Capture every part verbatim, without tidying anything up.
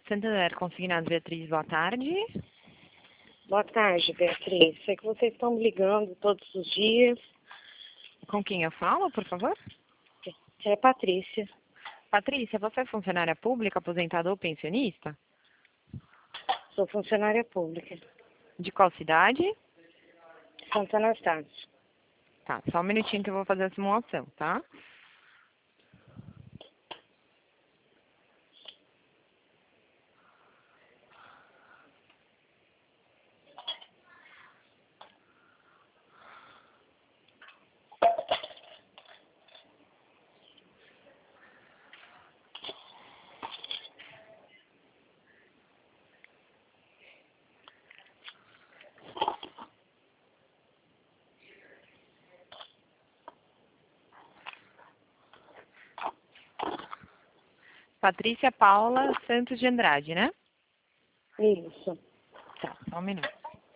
Santander Consignados, Beatriz, boa tarde. Boa tarde, Beatriz. Sei que vocês estão me ligando todos os dias. Com quem eu falo, por favor? É Patrícia. Patrícia, você é funcionária pública, aposentada ou pensionista? Sou funcionária pública. De qual cidade? Santo Anastácio. Tá, só um minutinho que eu vou fazer a simulação, tá? Patrícia Paula Santos de Andrade, né? Isso. Tá, só um minuto.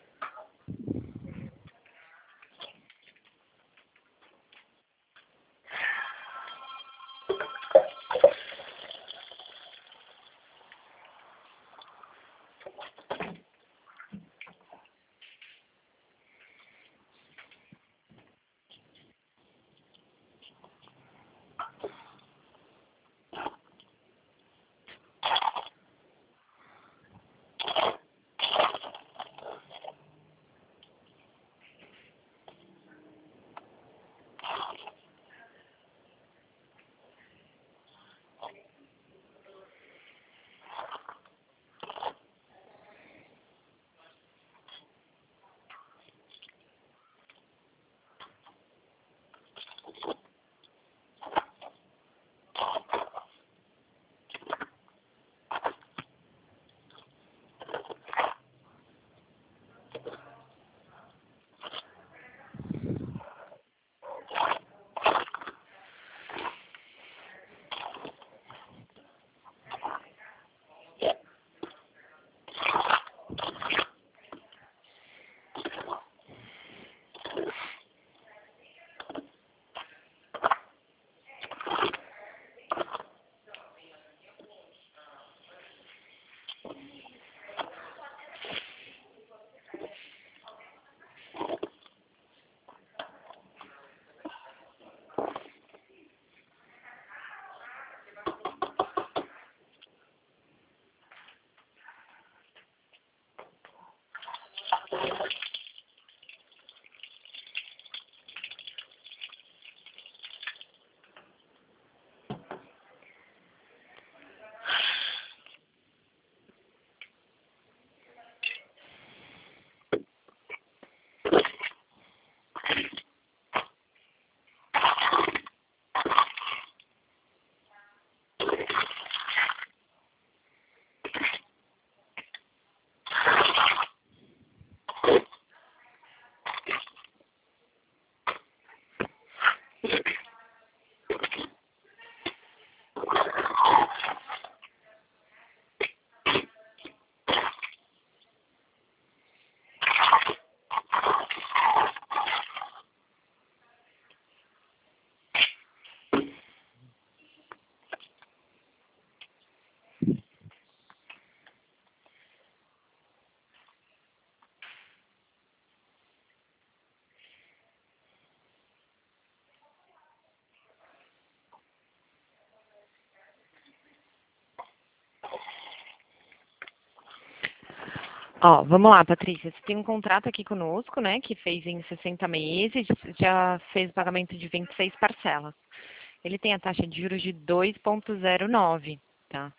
Ó, vamos lá, Patrícia. Você tem um contrato aqui conosco, né, que fez em sessenta meses, já fez o pagamento de vinte e seis parcelas. Ele tem a taxa de juros de dois vírgula zero nove, tá?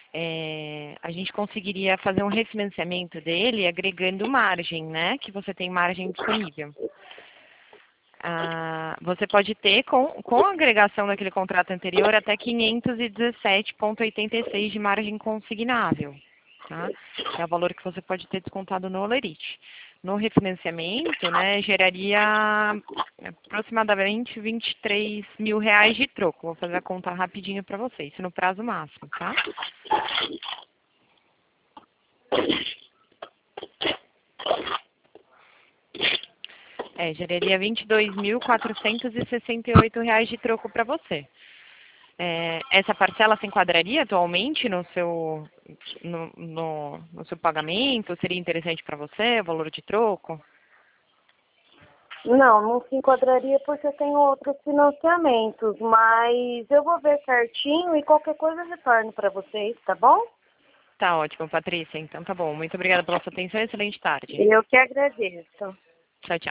É, a gente conseguiria fazer um refinanciamento dele agregando margem, né, que você tem margem disponível. Ah, você pode ter, com, com a agregação daquele contrato anterior, até quinhentos e dezessete vírgula oitenta e seis de margem consignável. Tá? Que é o valor que você pode ter descontado no Olerite. No refinanciamento, né, geraria aproximadamente vinte e três mil reais de troco. Vou fazer a conta rapidinho para vocês, isso no prazo máximo, tá? É, geraria vinte e dois mil quatrocentos e sessenta e oito reais de troco para você. É, essa parcela se enquadraria atualmente no seu, no, no, no seu pagamento? Seria interessante para você o valor de troco? Não, não se enquadraria porque eu tenho outros financiamentos, mas eu vou ver certinho e qualquer coisa eu retorno para vocês, tá bom? Tá ótimo, Patrícia. Então tá bom. Muito obrigada pela sua atenção e excelente tarde. Eu que agradeço. Tchau, tchau.